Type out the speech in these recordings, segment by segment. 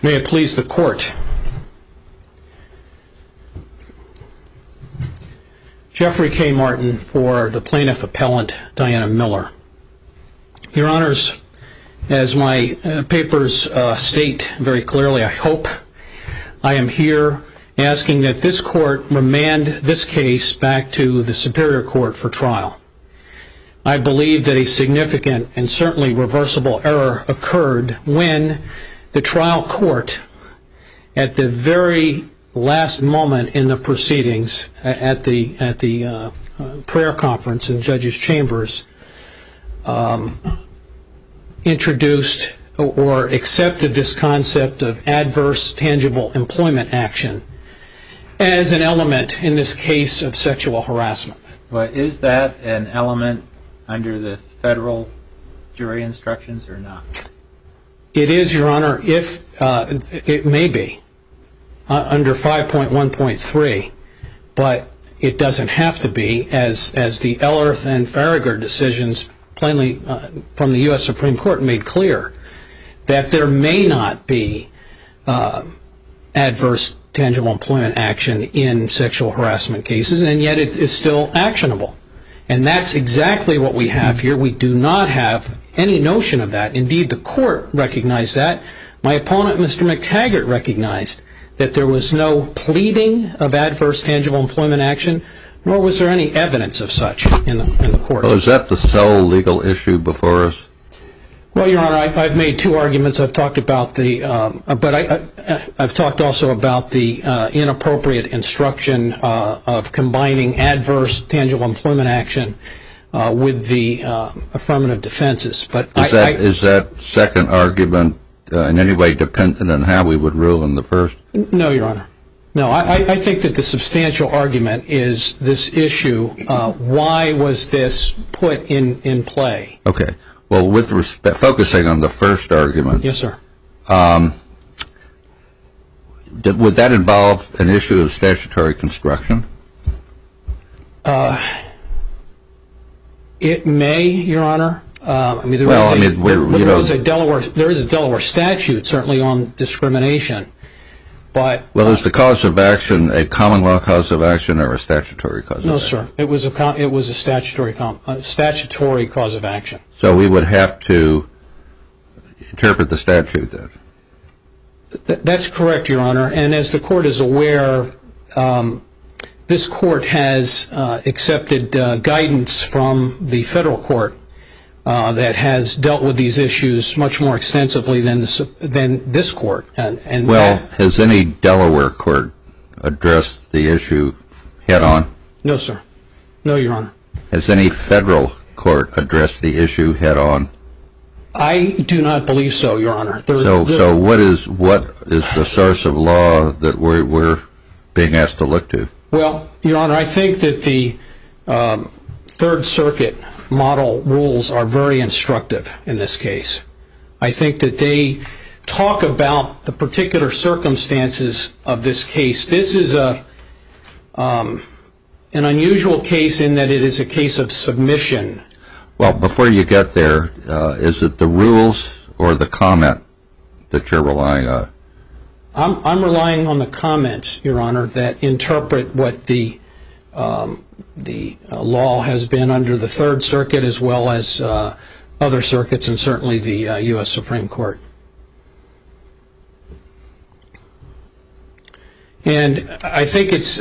May it please the Court. Jeffrey K. Martin for the plaintiff appellant Diana Miller. Your Honors, as my papers state very clearly, I hope, I am here asking that this Court remand this case back to the Superior Court for trial. I believe that a significant and certainly reversible error occurred when the trial court, at the very last moment in the proceedings, at the prayer conference in Judges' Chambers, introduced or accepted this concept of adverse tangible employment action as an element in this case of sexual harassment. Well, is that an element under the federal jury instructions or not? It is, Your Honor, if it may be under 5.1.3, but it doesn't have to be, as the Ellerth and Farragher decisions plainly from the U.S. Supreme Court made clear, that there may not be adverse tangible employment action in sexual harassment cases, and yet it is still actionable. And that's exactly what we have here. We do not have any notion of that. Indeed, the Court recognized that. My opponent, Mr. McTaggart, recognized that there was no pleading of adverse tangible employment action, nor was there any evidence of such in the Court. Well, is that the sole legal issue before us? Well, Your Honor, I've made two arguments. I've talked about I've talked also about the inappropriate instruction of combining adverse tangible employment action with the affirmative defenses. But is that second argument in any way dependent on how we would rule in the first? No, Your Honor. No, I think that the substantial argument is this issue, why was this put in play? Okay. Well, with respect, focusing on the first argument. Yes, sir. Would that involve an issue of statutory construction? It may, Your Honor. There is a Delaware statute certainly on discrimination, but is the cause of action a common law cause of action or a statutory cause of action? No, sir. It was a statutory cause of action. So we would have to interpret the statute then? That's correct, Your Honor. And as the Court is aware, this Court has accepted guidance from the federal court that has dealt with these issues much more extensively than this Court. Has any Delaware court addressed the issue head on? No, sir. No, Your Honor. Has any federal court addressed the issue head on? I do not believe so, Your Honor. So what is the source of law that we're being asked to look to? Well, Your Honor, I think that the Third Circuit model rules are very instructive in this case. I think that they talk about the particular circumstances of this case. This is an unusual case in that it is a case of submission. Well, before you get there, is it the rules or the comment that you're relying on? I'm relying on the comments, Your Honor, that interpret what the law has been under the Third Circuit as well as other circuits and certainly the U.S. Supreme Court. And I think it's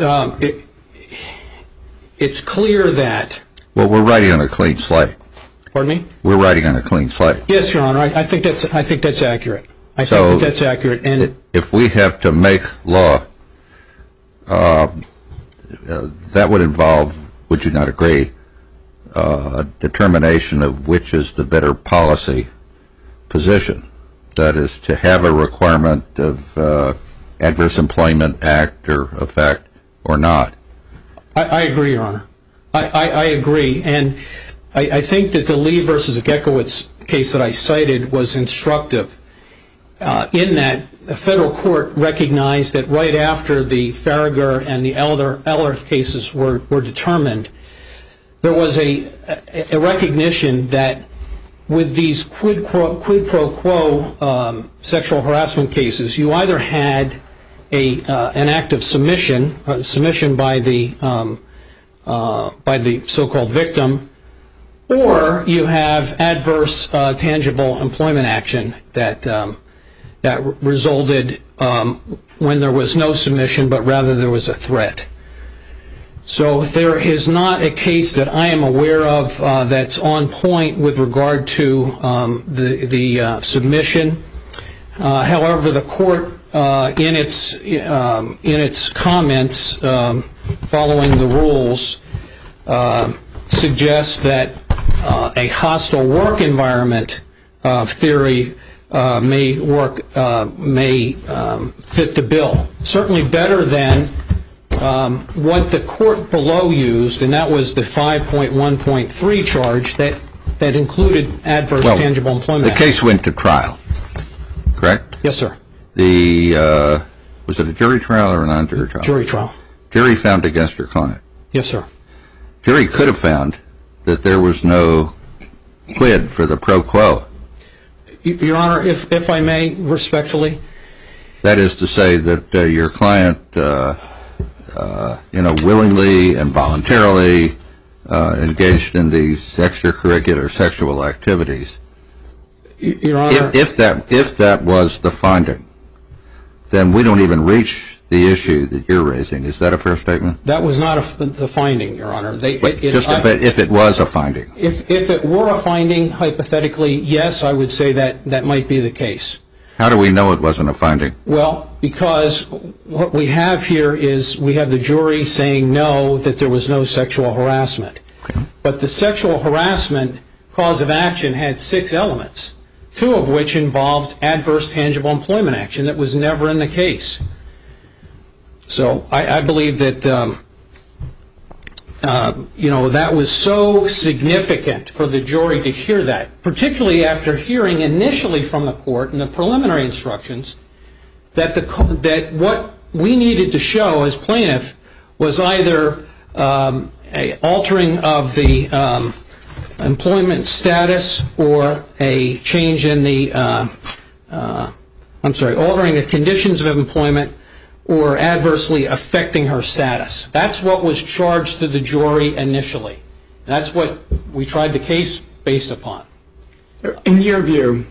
clear that... Well, we're writing on a clean slate. Pardon me? We're writing on a clean slate. Yes, Your Honor. I think that's accurate. I think that's accurate. And if we have to make law, that would involve, would you not agree, a determination of which is the better policy position. That is, to have a requirement of adverse employment act or effect or not. I agree, Your Honor. I agree. And I think that the Lee versus Gekowitz case that I cited was instructive in that the federal court recognized that right after the Farragher and the Ellerth cases were determined, there was a recognition that with these quid pro quo sexual harassment cases, you either had an act of submission by the so-called victim, or you have adverse tangible employment action that resulted when there was no submission, but rather there was a threat. So there is not a case that I am aware of that's on point with regard to the submission. However, the court, in its comments following the rules, suggests that a hostile work environment theory may fit the bill. Certainly better than what the court below used, and that was the 5.1.3 charge that included adverse tangible employment action. The case went to trial, correct? Yes, sir. Was it a jury trial or a non-jury trial? Jury trial. Jury found against your client. Yes, sir. Jury could have found that there was no quid for the pro quo. Your Honor, if I may, respectfully. That is to say that your client, willingly and voluntarily engaged in these extracurricular sexual activities. Your Honor, if that was the finding, then we don't even reach the issue that you're raising. Is that a fair statement? that was not the finding, Your Honor. If it was a finding. If it were a finding, hypothetically, yes, I would say that might be the case. How do we know it wasn't a finding? Well, because what we have here is we have the jury saying no, that there was no sexual harassment. Okay. But the sexual harassment cause of action had 6 elements, 2 of which involved adverse tangible employment action that was never in the case. So I believe that that was so significant for the jury to hear that, particularly after hearing initially from the court in the preliminary instructions that what we needed to show as plaintiff was either a altering of the employment status or a change in the altering the conditions of employment or adversely affecting her status. That's what was charged to the jury initially. That's what we tried the case based upon. In your view,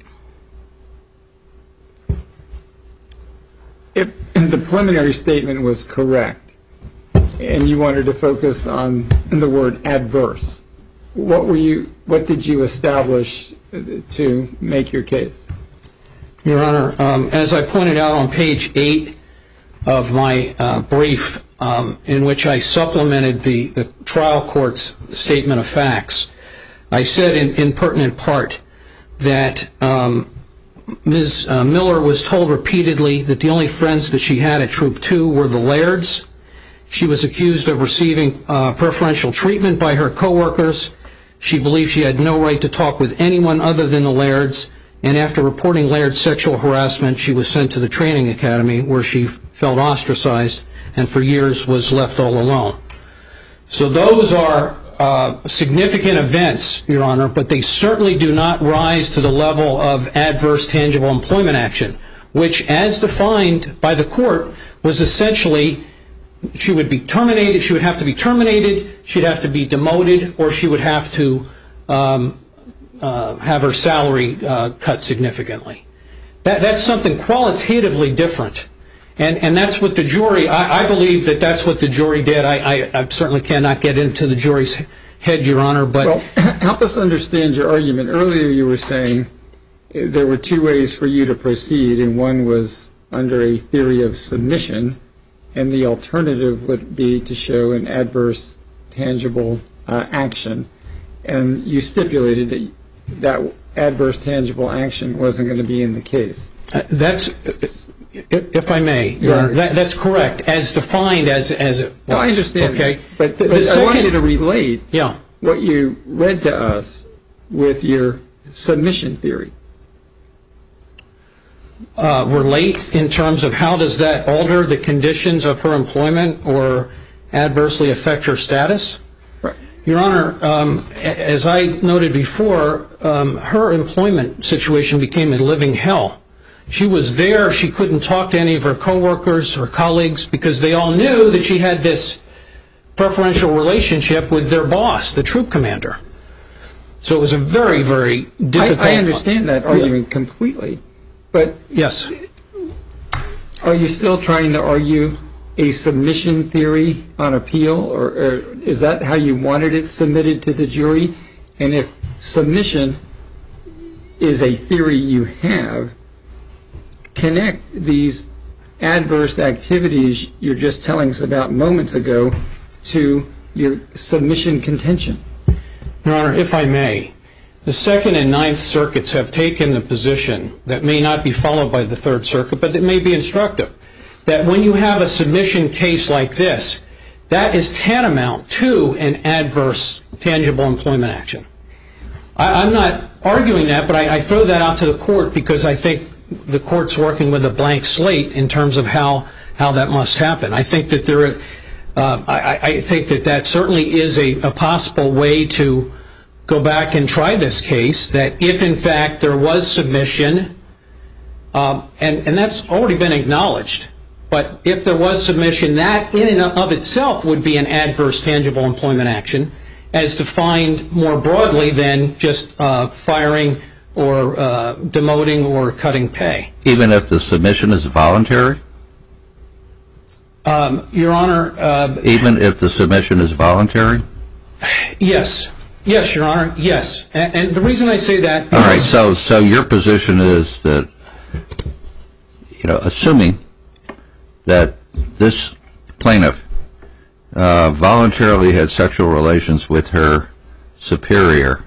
if the preliminary statement was correct and you wanted to focus on the word adverse, what did you establish to make your case? Your Honor, as I pointed out on page 8 of my brief, in which I supplemented the trial court's statement of facts, I said in pertinent part that Ms. Miller was told repeatedly that the only friends that she had at Troop 2 were the Lairds. She was accused of receiving preferential treatment by her coworkers. She believed she had no right to talk with anyone other than the Lairds, and after reporting Laird's sexual harassment, she was sent to the training academy where she felt ostracized and for years was left all alone. So those are significant events, Your Honor, but they certainly do not rise to the level of adverse tangible employment action, which, as defined by the court, was essentially she would be terminated, she would have to be terminated, she'd have to be demoted, or she would have to have her salary cut significantly. That's something qualitatively different. And that's what the jury, I believe that that's what the jury did. I certainly cannot get into the jury's head, Your Honor, but... Well, help us understand your argument. Earlier you were saying there were 2 ways for you to proceed, and one was under a theory of submission, and the alternative would be to show an adverse tangible action. And you stipulated that adverse tangible action wasn't going to be in the case. That's, if I may, Your Honor, that's correct, as defined as it was. No, I understand. Okay. But I want you to relate what you read to us with your submission theory. Relate in terms of how does that alter the conditions of her employment or adversely affect her status? Right. Your Honor, as I noted before, her employment situation became a living hell. She was there. She couldn't talk to any of her coworkers or colleagues because they all knew that she had this preferential relationship with their boss, the troop commander. So it was a very, very difficult... I understand that argument completely, but Yes. are you still trying to argue a submission theory on appeal, or is that how you wanted it submitted to the jury? And if submission is a theory you have, connect these adverse activities you're just telling us about moments ago to your submission contention. Your Honor, if I may, the Second and Ninth Circuits have taken a position that may not be followed by the Third Circuit, but that may be instructive, that when you have a submission case like this, that is tantamount to an adverse tangible employment action. I'm not arguing that, but I throw that out to the court because I think the court's working with a blank slate in terms of how that must happen. I think that that certainly is a possible way to go back and try this case, that if in fact there was submission, and that's already been acknowledged, but if there was submission, that in and of itself would be an adverse tangible employment action, as defined more broadly than just firing or demoting or cutting pay. Even if the submission is voluntary? Your Honor... Even if the submission is voluntary? Yes. Yes, Your Honor, yes. And the reason I say that... All right, so your position is that, assuming that this plaintiff voluntarily had sexual relations with her superior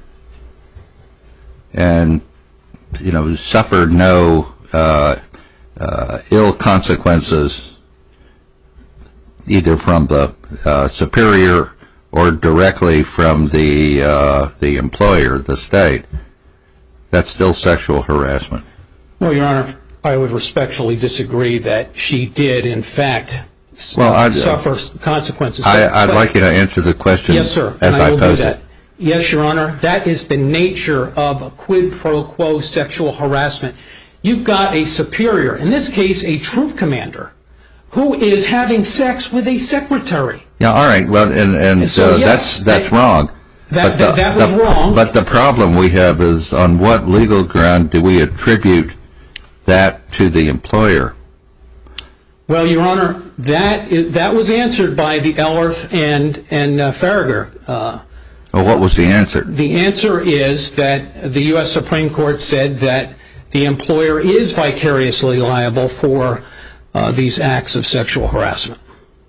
and, suffered no ill consequences either from the superior or directly from the employer, the state, that's still sexual harassment? Well, Your Honor, I would respectfully disagree that she did, in fact, suffer consequences. I'd like you to answer the question yes, sir, as I pose it. Yes, Your Honor, that is the nature of a quid pro quo sexual harassment. You've got a superior, in this case a troop commander, who is having sex with a secretary. Yeah, all right, well, and so yes, that's wrong. That was wrong. But the problem we have is, on what legal ground do we attribute that to the employer? Well, Your Honor, that was answered by the Ellerth and Farragher. Well, what was the answer? The answer is that the U.S. Supreme Court said that the employer is vicariously liable for these acts of sexual harassment.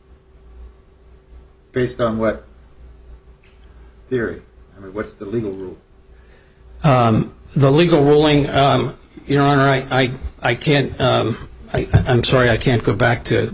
Based on what theory? I mean, what's the legal rule? The legal ruling, Your Honor, I can't. I'm sorry, I can't go back to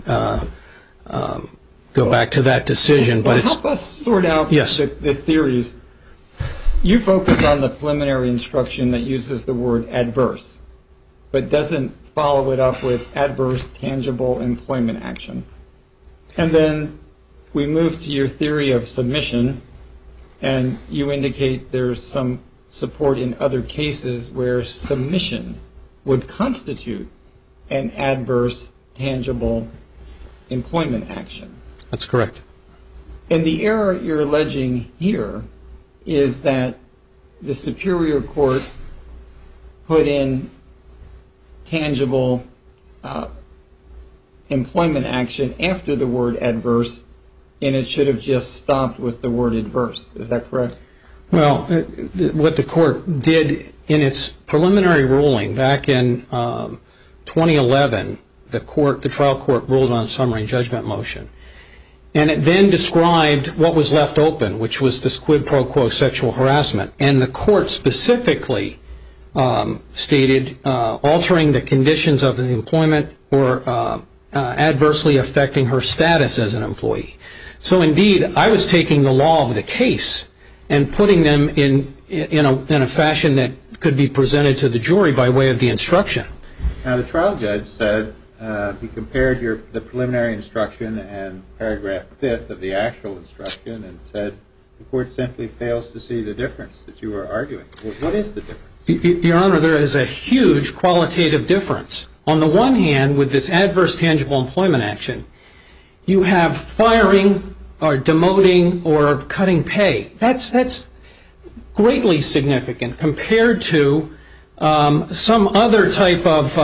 that decision. But help us sort out yes. the theories. You focus on the preliminary instruction that uses the word adverse, but doesn't follow it up with adverse tangible employment action. And then we move to your theory of submission, and you indicate there's some support in other cases where submission would constitute an adverse tangible employment action. That's correct. And the error you're alleging here is that the Superior Court put in tangible employment action after the word adverse, and it should have just stopped with the word adverse. Is that correct? Well, what the court did in its preliminary ruling back in 2011, the trial court ruled on a summary judgment motion. And it then described what was left open, which was this quid pro quo sexual harassment. And the court specifically stated altering the conditions of the employment or adversely affecting her status as an employee. So indeed, I was taking the law of the case and putting them in a fashion that could be presented to the jury by way of the instruction. Now, the trial judge said he compared the preliminary instruction and paragraph 5th of the actual instruction and said the court simply fails to see the difference that you are arguing. What is the difference? Your Honor, there is a huge qualitative difference. On the one hand, with this adverse tangible employment action, you have firing or demoting or cutting pay. That's greatly significant compared to some other type of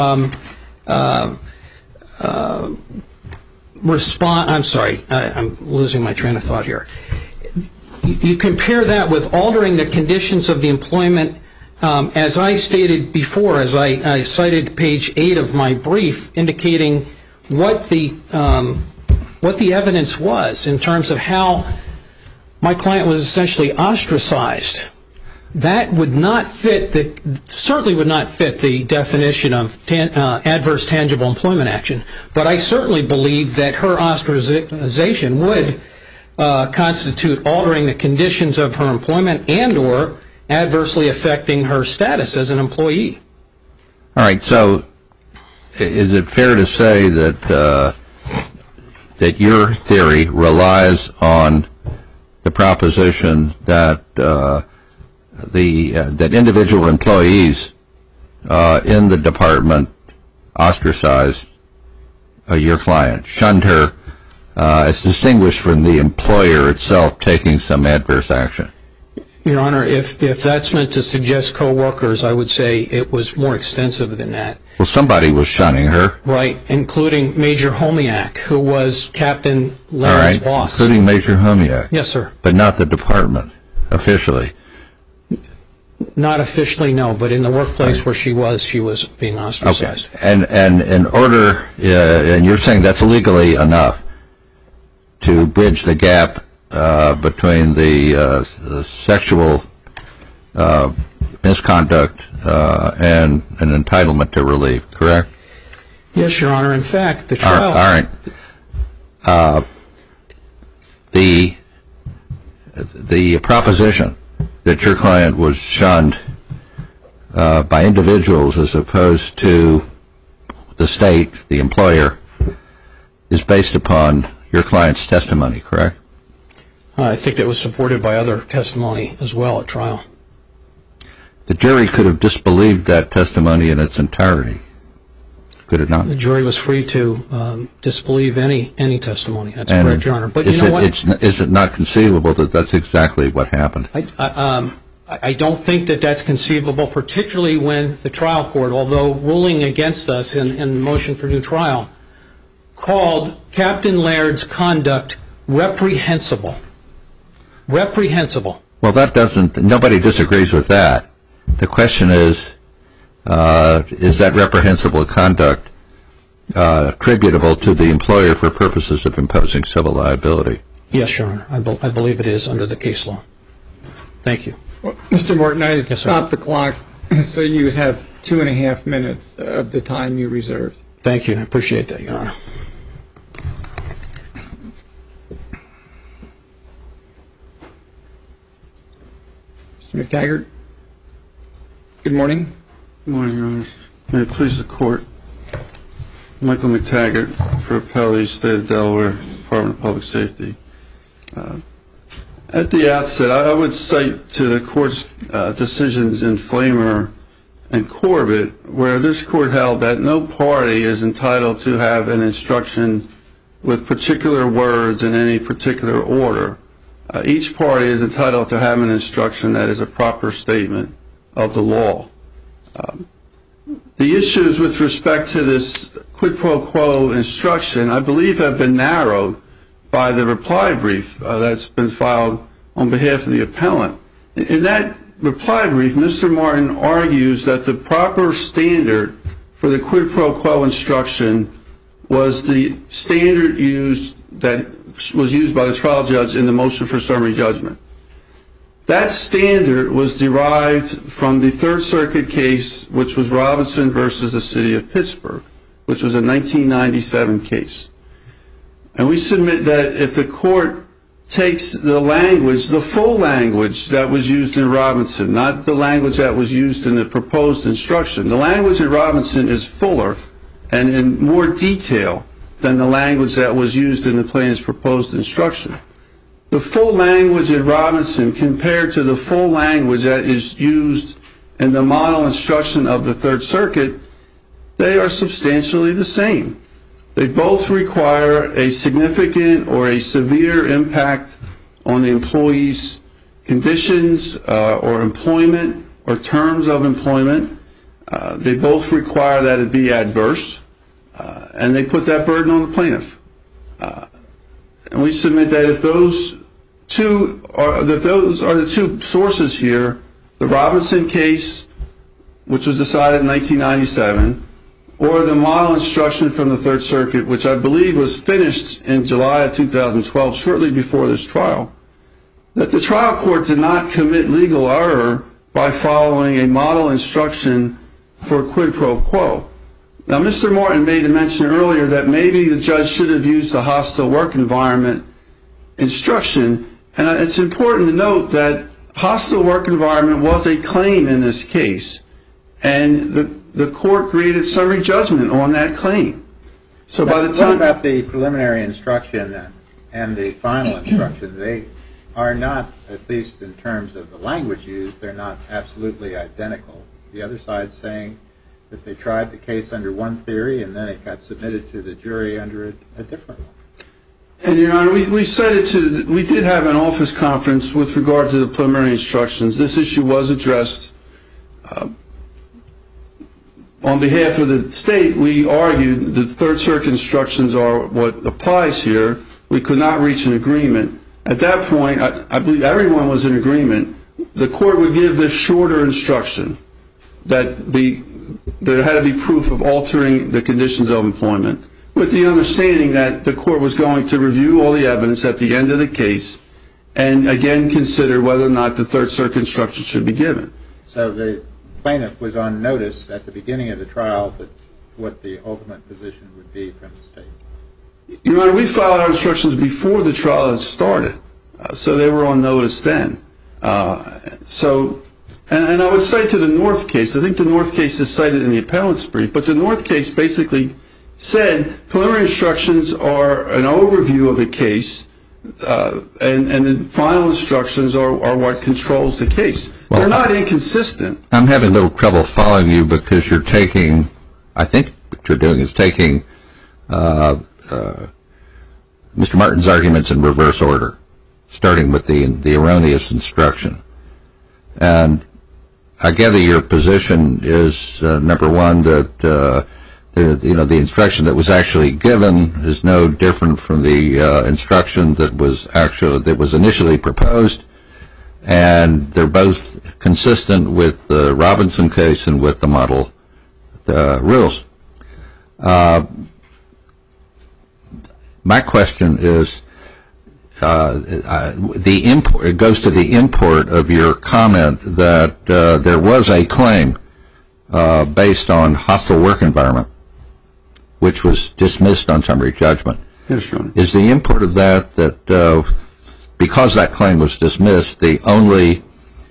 response. I'm sorry, I'm losing my train of thought here. You compare that with altering the conditions of the employment. As I stated before, as I cited page 8 of my brief, indicating what the evidence was in terms of how my client was essentially ostracized. That would not fit certainly would not fit the definition of adverse tangible employment action. But I certainly believe that her ostracization would constitute altering the conditions of her employment and/or adversely affecting her status as an employee. All right. So, is it fair to say that your theory relies on the proposition that that individual employees in the department ostracized your client, shunned her, as distinguished from the employer itself taking some adverse action? Your Honor, if that's meant to suggest co-workers, I would say it was more extensive than that. Well, somebody was shunning her. Right, including Major Homiak, who was Captain Laird's boss. Including Major Homiak. Yes, sir. But not the department, officially. Not officially, no, but in the workplace where she was being ostracized. Okay. And in order, and you're saying that's legally enough to bridge the gap between the sexual misconduct and an entitlement to relief, correct? Yes, Your Honor. In fact, the trial... All right. The proposition that your client was shunned by individuals as opposed to the state, the employer, is based upon your client's testimony, correct? I think that was supported by other testimony as well at trial. The jury could have disbelieved that testimony in its entirety, could it not? The jury was free to disbelieve any testimony. That's correct, Your Honor. But you know what? Is it not conceivable that that's exactly what happened? I don't think that that's conceivable, particularly when the trial court, although ruling against us in the motion for new trial, called Captain Laird's conduct reprehensible. Reprehensible. Well, nobody disagrees with that. The question is that reprehensible conduct attributable to the employer for purposes of imposing civil liability? Yes, Your Honor. I believe it is under the case law. Thank you. Well, Mr. Morton, I stopped the clock so you would have 2.5 minutes of the time you reserved. Thank you. I appreciate that, Your Honor. Mr. McTaggart. Good morning. Good morning, Your Honors. May it please the Court. Michael McTaggart for Appellee, State of Delaware, Department of Public Safety. At the outset, I would cite to the Court's decisions in Flamer and Corbett, where this Court held that no party is entitled to have an instruction with particular words in any particular order. Each party is entitled to have an instruction that is a proper statement of the law. The issues with respect to this quid pro quo instruction, I believe, have been narrowed by the reply brief that's been filed on behalf of the appellant. In that reply brief, Mr. Martin argues that the proper standard for the quid pro quo instruction was the standard that was used by the trial judge in the motion for summary judgment. That standard was derived from the Third Circuit case, which was Robinson versus the City of Pittsburgh, which was a 1997 case. And we submit that if the Court takes the language, the full language that was used in Robinson, not the language that was used in the proposed instruction, the language in Robinson is fuller and in more detail than the language that was used in the plaintiff's proposed instruction. the full language in Robinson compared to the full language that is used in the model instruction of the Third Circuit, they are substantially the same. They both require a significant or a severe impact on the employee's conditions or employment or terms of employment. They both require that it be adverse, and they put that burden on the plaintiff. And we submit that if those are the two sources here, the Robinson case, which was decided in 1997, or the model instruction from the Third Circuit, which I believe was finished in July of 2012, shortly before this trial, that the trial court did not commit legal error by following a model instruction for quid pro quo. Now, Mr. Martin made a mention earlier that maybe the judge should have used the hostile work environment instruction, and it's important to note that hostile work environment was a claim in this case, and the court created summary judgment on that claim. So by the time... What about the preliminary instruction and the final instruction? They are not, at least in terms of the language used, they're not absolutely identical. The other side's saying that they tried the case under one theory and then it got submitted to the jury under a different one. And, Your Honor, we did have an office conference with regard to the preliminary instructions. This issue was addressed. On behalf of the state, we argued the Third Circuit instructions are what applies here. We could not reach an agreement. At that point, I believe everyone was in agreement. The court would give this shorter instruction that there had to be proof of altering the conditions of employment, with the understanding that the court was going to review all the evidence at the end of the case and again consider whether or not the Third Circuit instruction should be given. So the plaintiff was on notice at the beginning of the trial that what the ultimate position would be from the state. Your Honor, we filed our instructions before the trial had started, so they were on notice then. And I would say to the North case, I think the North case is cited in the appellant's brief, but the North case basically said preliminary instructions are an overview of the case, and the final instructions are what controls the case. Well, they're not inconsistent. I'm having a little trouble following you because you're taking, I think what you're doing is taking Mr. Martin's arguments in reverse order, starting with the erroneous instruction. And I gather your position is, number one, that the instruction that was actually given is no different from the instruction that was initially proposed, and they're both consistent with the Robinson case and with the model rules. My question is, it goes to the import of your comment that there was a claim based on hostile work environment, which was dismissed on summary judgment. Yes, Your Honor. Is the import of that because that claim was dismissed, the only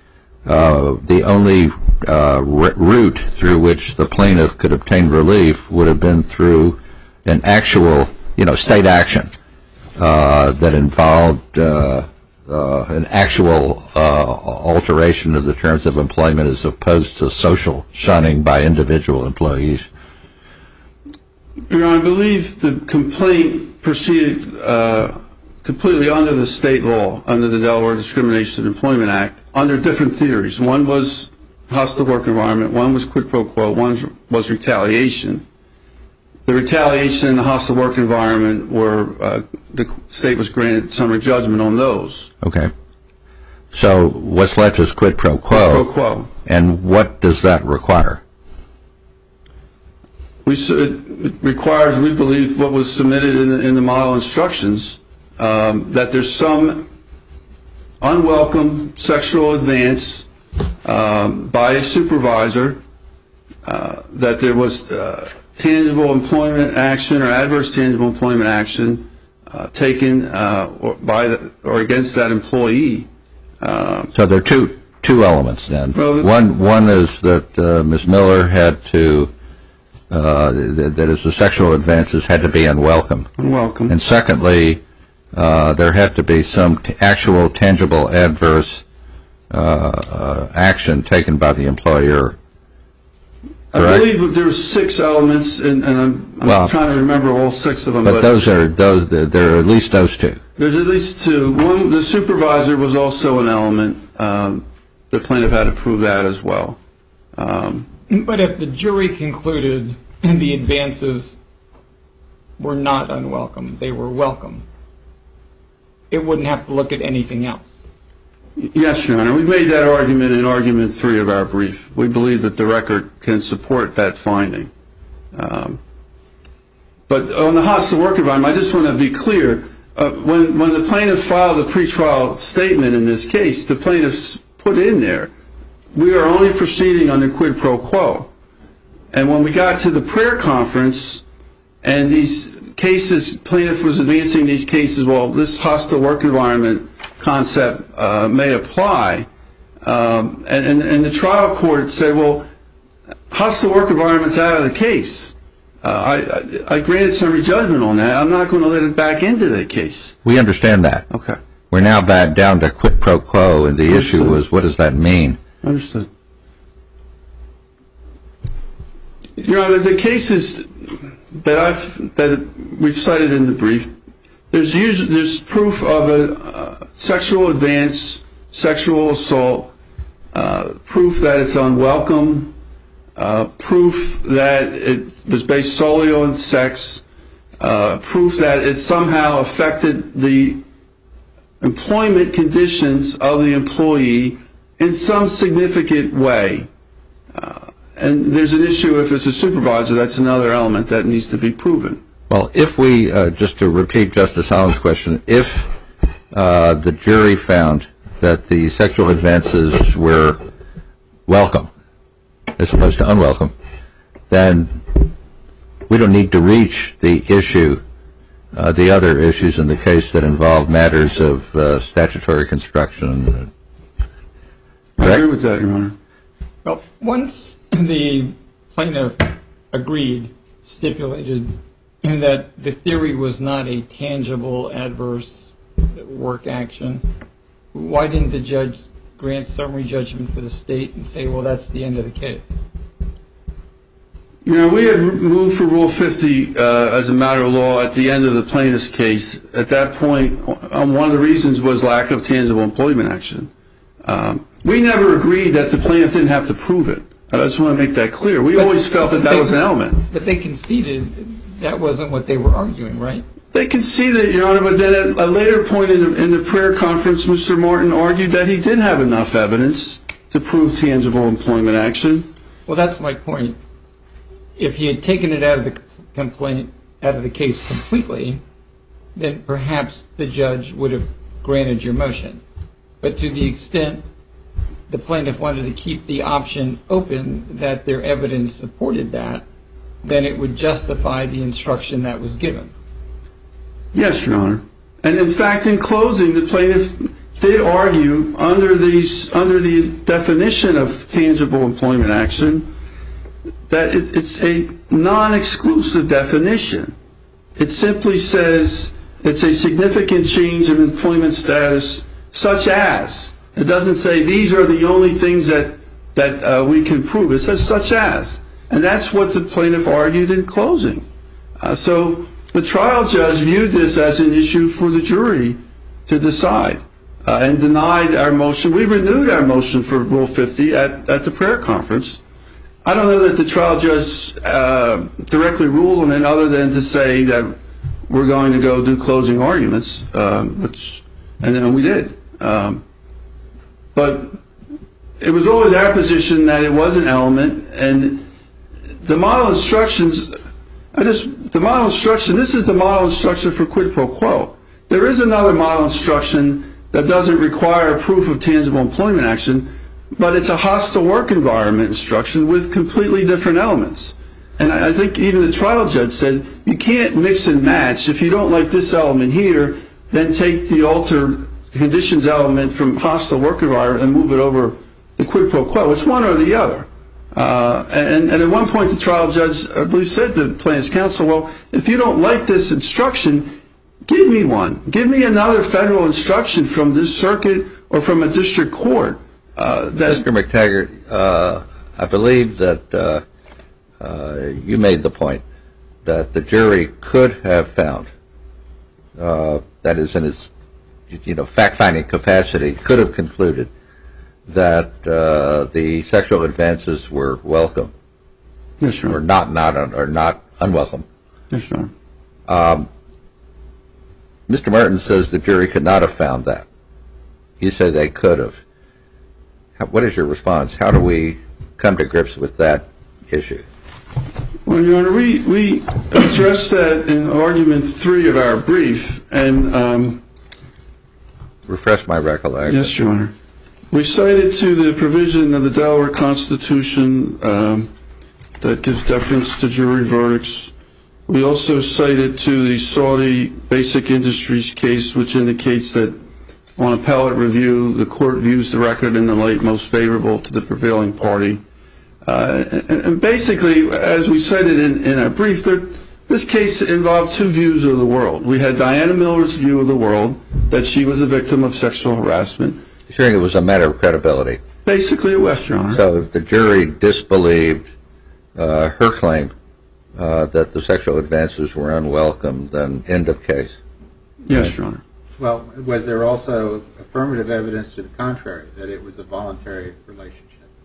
route through which the plaintiff could obtain relief would have been through an actual, state action that involved an actual alteration of the terms of employment as opposed to social shunning by individual employees? Your Honor, I believe the complaint proceeded completely under the state law, under the Delaware Discrimination and Employment Act, under different theories. One was hostile work environment, one was quid pro quo, one was retaliation. The retaliation and the hostile work environment were, the state was granted summary judgment on those. Okay. So what's left is quid pro quo. Quid pro quo. And what does that require? It requires, we believe, what was submitted in the model instructions, that there's some unwelcome sexual advance by a supervisor, that there was tangible employment action or adverse tangible employment action taken or against that employee. So there are two elements then. Well, one is that Ms. Miller had to, that is the sexual advances had to be unwelcome. Unwelcome. And secondly, there had to be some actual tangible adverse action taken by the employer. Correct? I believe there were 6 elements, and I'm trying to remember all 6 of them. But there are at least those 2. There's at least 2. One, the supervisor was also an element. The plaintiff had to prove that as well. But if the jury concluded the advances were not unwelcome, they were welcome, it wouldn't have to look at anything else. Yes, Your Honor. We made that argument in Argument 3 of our brief. We believe that the record can support that finding. But on the hostile work environment, I just want to be clear. When the plaintiff filed a pretrial statement in this case, the plaintiffs put in there, we are only proceeding under quid pro quo. And when we got to the prayer conference and these cases, plaintiff was advancing these cases, well, this hostile work environment concept may apply. And the trial court said, well, hostile work environment's out of the case. I granted summary judgment on that. I'm not going to let it back into the case. We understand that. Okay. We're now back down to quid pro quo, and the issue was, what does that mean? Understood. Your Honor, the cases that we've cited in the brief, there's proof of a sexual advance, sexual assault, proof that it's unwelcome, proof that it was based solely on sex, proof that it somehow affected the employment conditions of the employee in some significant way. And there's an issue if it's a supervisor, that's another element that needs to be proven. Well, if we, just to repeat Justice Holland's question, if the jury found that the sexual advances were welcome as opposed to unwelcome, then we don't need to reach the issue, the other issues in the case that involve matters of statutory construction. I agree with that, Your Honor. Well, once the plaintiff agreed, stipulated that the theory was not a tangible adverse work action, why didn't the judge grant summary judgment for the state and say, well, that's the end of the case? You know, we had moved for Rule 50 as a matter of law at the end of the plaintiff's case. At that point, one of the reasons was lack of tangible employment action. We never agreed that the plaintiff didn't have to prove it. I just want to make that clear. We always felt that was an element. But they conceded that wasn't what they were arguing, right? They conceded it, Your Honor, but then at a later point in the prayer conference, Mr. Martin argued that he did have enough evidence to prove tangible employment action. Well, that's my point. If he had taken it out of the complaint, out of the case completely, then perhaps the judge would have granted your motion. But to the extent the plaintiff wanted to keep the option open that their evidence supported that, then it would justify the instruction that was given. Yes, Your Honor. And in fact, in closing, the plaintiff did argue under the definition of tangible employment action that it's a non-exclusive definition. It simply says it's a significant change in employment status such as. It doesn't say these are the only things that we can prove. It says such as. And that's what the plaintiff argued in closing. So the trial judge viewed this as an issue for the jury to decide and denied our motion. We renewed our motion for Rule 50 at the prayer conference. I don't know that the trial judge directly ruled on it other than to say that we're going to go do closing arguments, and then we did. But it was always our position that it was an element, and the model instructions, this is the model instruction for quid pro quo. There is another model instruction that doesn't require proof of tangible employment action, but it's a hostile work environment instruction with completely different elements. And I think even the trial judge said, you can't mix and match. If you don't like this element here, then take the altered conditions element from hostile work environment and move it over the quid pro quo. It's one or the other. And at one point the trial judge, I believe, said to the plaintiff's counsel, well, if you don't like this instruction, Give me one. Give me another federal instruction from this circuit or from a district court. Mr. McTaggart, I believe that you made the point that the jury could have found, that is in its fact-finding capacity, could have concluded that the sexual advances were welcome. Yes, Your Or Honor. not unwelcome. Yes, Your Honor. Mr. Martin says the jury could not have found that. You say they could have. What is your response? How do we come to grips with that issue? Well, Your Honor, we addressed that in argument 3 of our brief, and Refresh my recollection. yes, Your Honor. We cited to the provision of the Delaware Constitution that gives deference to jury verdicts. We also cited to the Saudi Basic Industries case, which indicates that on appellate review, the court views the record in the light most favorable to the prevailing party. And basically, as we cited in our brief, this case involved 2 views of the world. We had Diana Miller's view of the world, that she was a victim of sexual harassment. Hearing it was a matter of credibility. Basically, it was, Your Honor. So the jury disbelieved her claim that the sexual advances were unwelcome, then end of case. Yes, Your Honor. Well, was there also affirmative evidence to the contrary, that it was a voluntary relationship?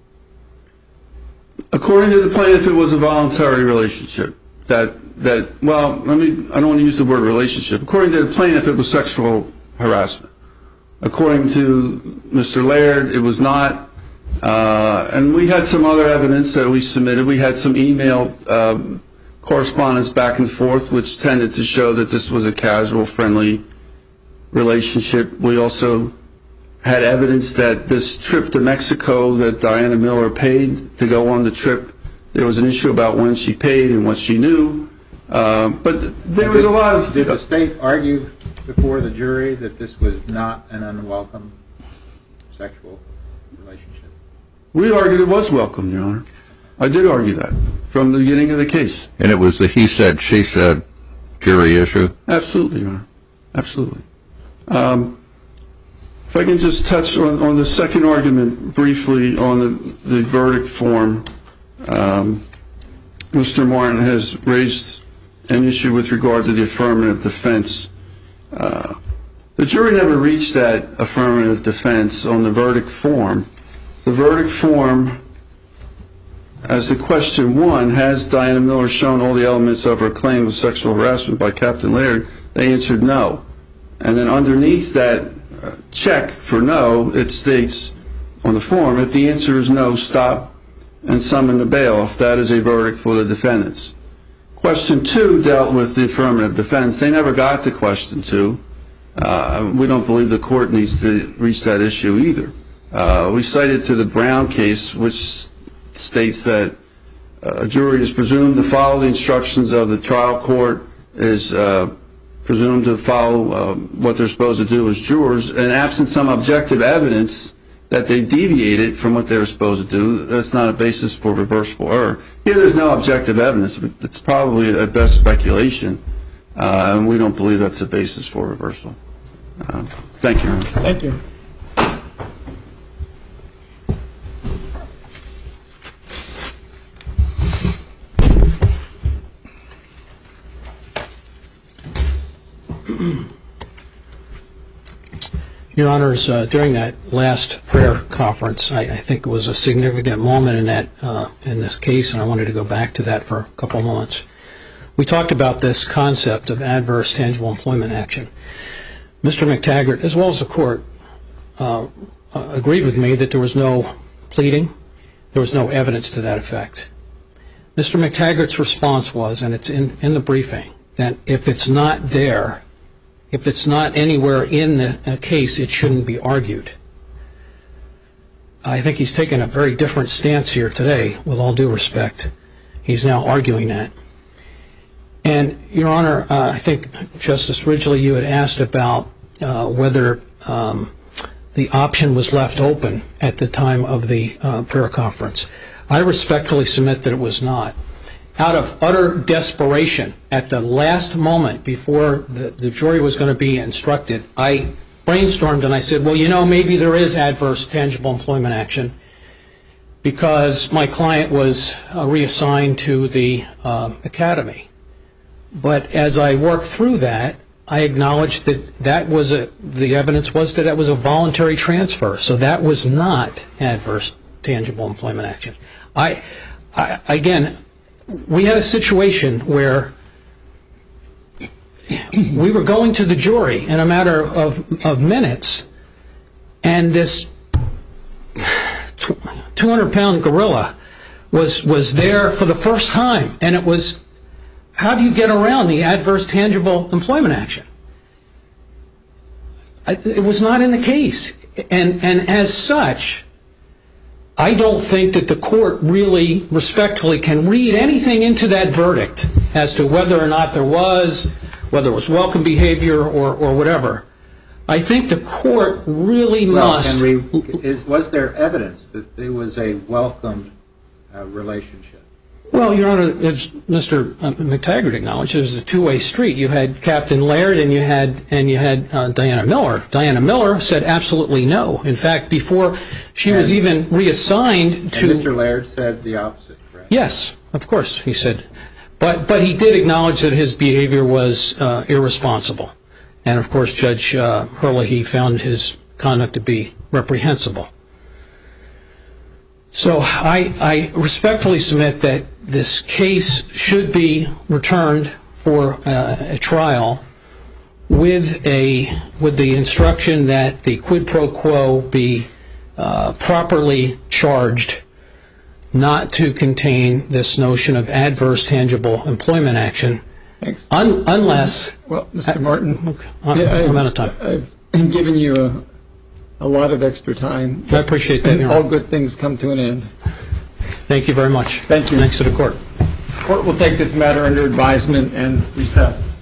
According to the plaintiff, it was a voluntary relationship. I don't want to use the word relationship. According to the plaintiff, it was sexual harassment. According to Mr. Laird, it was not. And we had some other evidence that we submitted. We had some email correspondence back and forth, which tended to show that this was a casual, friendly relationship. We also had evidence that this trip to Mexico that Diana Miller paid to go on the trip, there was an issue about when she paid and what she knew. But there was a lot of... Did the state argue before the jury that this was not an unwelcome sexual relationship? We argued it was welcome, Your Honor. I did argue that from the beginning of the case. And it was the he said, she said jury issue? Absolutely, Your Honor. Absolutely. If I can just touch on the second argument briefly on the verdict form. Mr. Martin has raised an issue with regard to the affirmative defense. The jury never reached that affirmative defense on the verdict form. The verdict form, as to question 1, has Diana Miller shown all the elements of her claim of sexual harassment by Captain Laird? They answered no. And then underneath that check for no, it states on the form, if the answer is no, stop and summon the bailiff. That is a verdict for the defendants. Question 2 dealt with the affirmative defense. They never got to question 2. We don't believe the court needs to reach that issue either. We cited to the Brown case, which states that a jury is presumed to follow the instructions of the trial court, is presumed to follow what they're supposed to do as jurors, and absent some objective evidence that they deviated from what they were supposed to do, that's not a basis for reversible error. Here there's no objective evidence. It's probably at best speculation, and we don't believe that's a basis for reversal. Thank you, Your Honor. Thank you. Your Honors, during that last prayer conference, I think it was a significant moment in this case, and I wanted to go back to that for a couple of moments. We talked about this concept of adverse tangible employment action. Mr. McTaggart, as well as the court, agreed with me that there was no pleading, there was no evidence to that effect. Mr. McTaggart's response was, and it's in the briefing, that if it's not there, if it's not anywhere in the case, it shouldn't be argued. I think he's taken a very different stance here today, with all due respect. He's now arguing that. And, Your Honor, I think, Justice Ridgely, you had asked about whether the option was left open at the time of the prayer conference. I respectfully submit that it was not. out of utter desperation, at the last moment before the jury was going to be instructed, I brainstormed and I said, well, you know, maybe there is adverse tangible employment action because my client was reassigned to the academy. But as I worked through that, I acknowledged that the evidence was that that was a voluntary transfer, so that was not adverse tangible employment action. Again, we had a situation where we were going to the jury in a matter of minutes, and this 200-pound gorilla was there for the first time, and it was, how do you get around the adverse tangible employment action? It was not in the case, and as such, I don't think that the court really respectfully can read anything into that verdict as to whether or not whether it was welcome behavior or whatever. I think the court really must. Henry, was there evidence that there was a welcome relationship? Well, Your Honor, as Mr. McTaggart acknowledged, it was a two-way street. You had Captain Laird and you had Diana Miller. Diana Miller said absolutely no. In fact, before she was even reassigned to... And Mr. Laird said the opposite, correct? Yes, of course, he said. But he did acknowledge that his behavior was irresponsible. And, of course, Judge Herlihy found his conduct to be reprehensible. So I respectfully submit that this case should be returned for a trial with the instruction that the quid pro quo be properly charged, not to contain this notion of adverse tangible employment action. Thanks. Unless... Well, Mr. Martin, I'm out of time. I've given you a lot of extra time. I appreciate that, Your Honor. All good things come to an end. Thank you very much. Thank you. Thanks to the court. The court will take this matter under advisement and recess.